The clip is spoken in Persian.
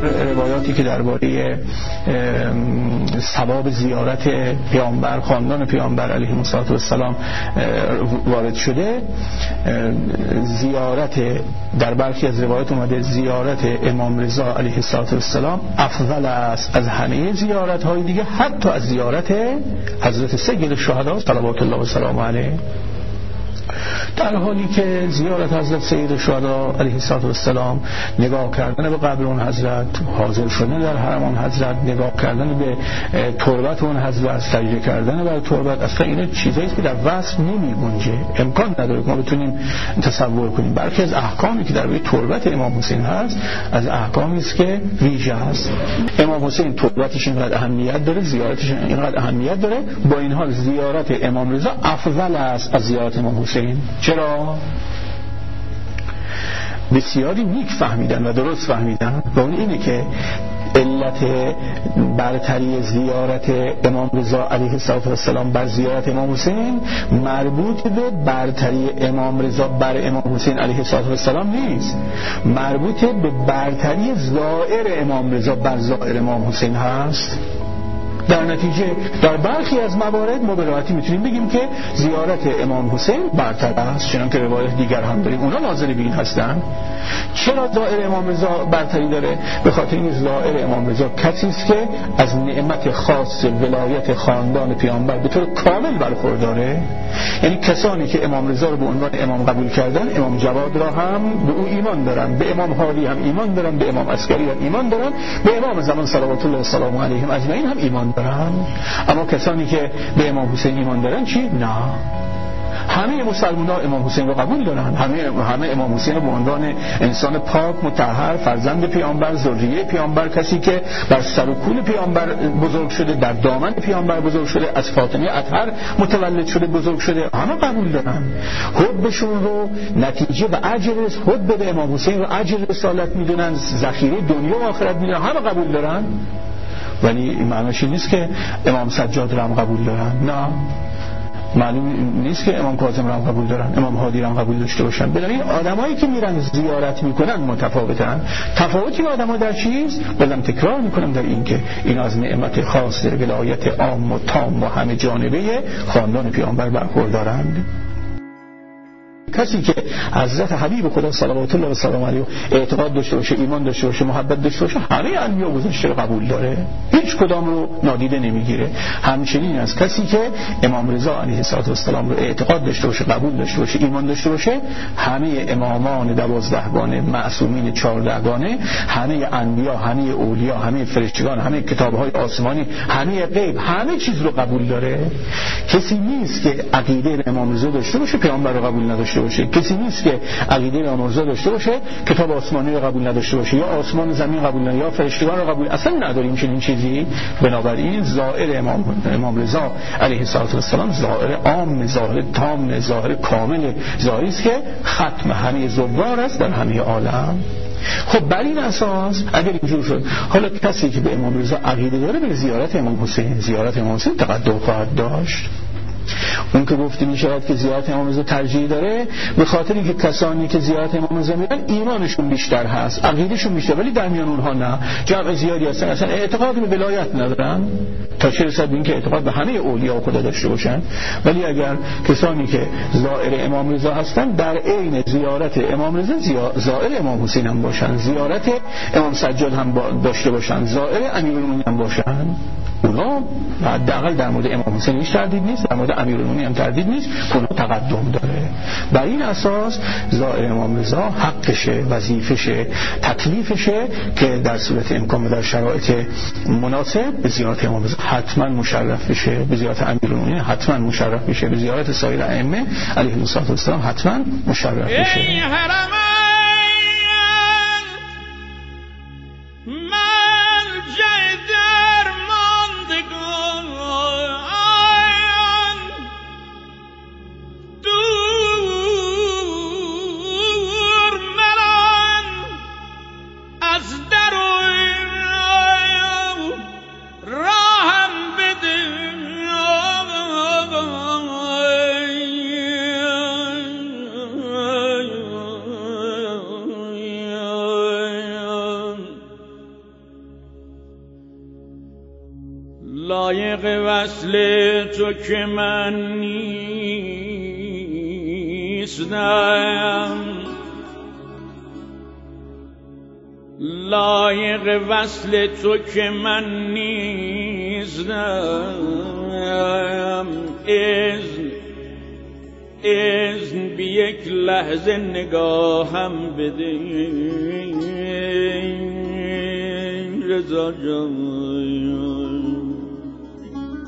روایاتی که درباره ثواب زیارت پیامبر، خاندان پیامبر علیه السلام وارد شده، زیارت در برخی از روایات اومده زیارت امام رضا علیه السلام افضل است از همه زیارت های دیگه، حتی از زیارت حضرت سید الشهدا صلوات الله و سلامه علیه. در حالی که زیارت حضرت سید الشهدا علیه السلام، نگاه کردن به قبر اون حضرت، حاضر شدن در حرم اون حضرت، نگاه کردن به تربت اون حضرت، سجده کردن بر تربت، اصلا اینا چیزایی است که در وصف نمی‌گنجه، امکان نداره که ما بتونیم تصور کنیم. برخی از احکامی که درباره تربت امام حسین هست از احکامی است که ویژه است. امام حسین تربتش اینقدر اهمیت داره، زیارتش اینقدر اهمیت داره، با این حال زیارت امام رضا افضل است از زیارت امام حسین. چرا؟ بسیاری نیک فهمیدن و درست فهمیدن و اون اینه که علت برتری زیارت امام رضا علیه السلام بر زیارت امام حسین مربوط به برتری امام رضا بر امام حسین علیه السلام نیست، مربوط به برتری زائر امام رضا بر زائر امام حسین هست. در نتیجه در برخی از موارد ما به راحتی میتونیم بگیم که زیارت امام حسین برتر است، چنانکه روایت دیگر هم داریم اونا ناظر به این هستن. چرا زائر امام رضا برتری داره؟ به خاطر این زائر امام رضا کسی است که از نعمت خاص ولایت خاندان پیامبر به طور کامل برخورداره. یعنی کسانی که امام رضا رو به عنوان امام قبول کردن، امام جواد را هم به او ایمان دارن، به امام هادی هم ایمان دارن، به امام عسکری هم ایمان دارن، به امام زمان صلوات الله و سلامه علیهم اجمعین هم ایمان دارن. اما کسانی که به امام حسین ایمان دارن چی؟ نه، همه مسلمان‌ها امام حسین رو قبول دارن، همه امام حسین رو به عنوان انسان پاک، مطهر، فرزند پیامبر، ذریه پیامبر، کسی که بر سر و کول پیامبر بزرگ شده، در دامن پیامبر بزرگ شده، از فاطمه اطهر متولد شده، بزرگ شده، همه قبول دارن. حبشون رو نتیجه و اجر حب به امام حسین رو اجر رسالت میدونن، ذخیره دنیا و آخرت میدونن، همه قبول دارن. ولی این معنیش نیست که امام سجاد رو هم قبول دارن، نه، معلوم نیست که امام کاظم رو هم قبول دارن، امام هادی رو هم قبول داشته باشن. بنابراین آدمایی که میرن زیارت میکنن متفاوتن. تفاوتی آدم‌ها در چیز؟ بازم تکرار میکنم در این که این از نعمت خاص ولایت عام و تام و همه جانبه خاندان پیامبر برخوردارند. کسی که حضرت حبیب خدا صلوات الله و سلام علیه اعتقاد داشته باشه، ایمان داشته باشه، محبت داشته باشه، همه انبیا گذشته رو قبول داره، هیچ کدام رو نادیده نمیگیره. همچنین از کسی که امام رضا علیه السلام رو اعتقاد داشته باشه، قبول داشته باشه، ایمان داشته باشه، همه امامان 12گانه، معصومین 14گانه، همه انبیا، همه اولیا، همه فرشتگان، همه کتاب‌های آسمانی، همه غیب، همه چیز رو قبول داره. کسی نیست که عقیده امام رضا داشته باشه پیامبر رو قبول نداشته باشه. کسی نیست که عقیده امام رضا داشته باشه کتاب آسمانی رو قبول نداشته باشه، یا آسمان و زمین قبول نداشته، یا فرشتگان رو قبول اصلا نداریم چنین چیزی. بنابراین ظاهر امام رضا علیه السلام ظاهر عام، ظاهر تام، ظاهر کامل، ظاهری است که ختم همه زوار است در همه عالم. خب بر این اساس اگر اینجور شد، حالا کسی که به امام رضا عقیده داره به زیارت امام حسین تقدم خواهد داشت. اون که گفتیم می شود که زیارت امام رضا ترجیح داره به خاطر اینکه کسانی که زیارت امام رضا میرن ایمانشون بیشتر هست، عقیدهشون بیشتر، ولی در میان اونها نه، جمع زیادی هستن اصلا اعتقاد به ولایت ندارن، تا چه رسد به اینکه اعتقاد به همه اولیاء خدا داشته باشن. ولی اگر کسانی که زائر امام رضا هستن در عین زیارت امام رضا زائر امام حسین هم باشن، زیارت امام سجاد هم داشته باشن، زائر امیرالمومنین هم باشن، اونا حداقل در مورد امام حسین هیچ تردید نیست، در مورد امیرالمومنین هم تردید نیست، اونا تقدم داره. بر این اساس زائر امام رضا حقشه، وظیفشه، تکلیفشه که در صورت امکان و در شرایط مناسب به زیارت امام رضا حتما مشرف بشه، به زیارت امیرالمومنین حتما مشرف بشه، به زیارت سایر ائمه علیهم السلام حتما مشرف بشه. لایق وصل تو که من نیستم، لایق وصل تو که من نیستم. اذن بی یک لحظه نگاهم بده رضا جان.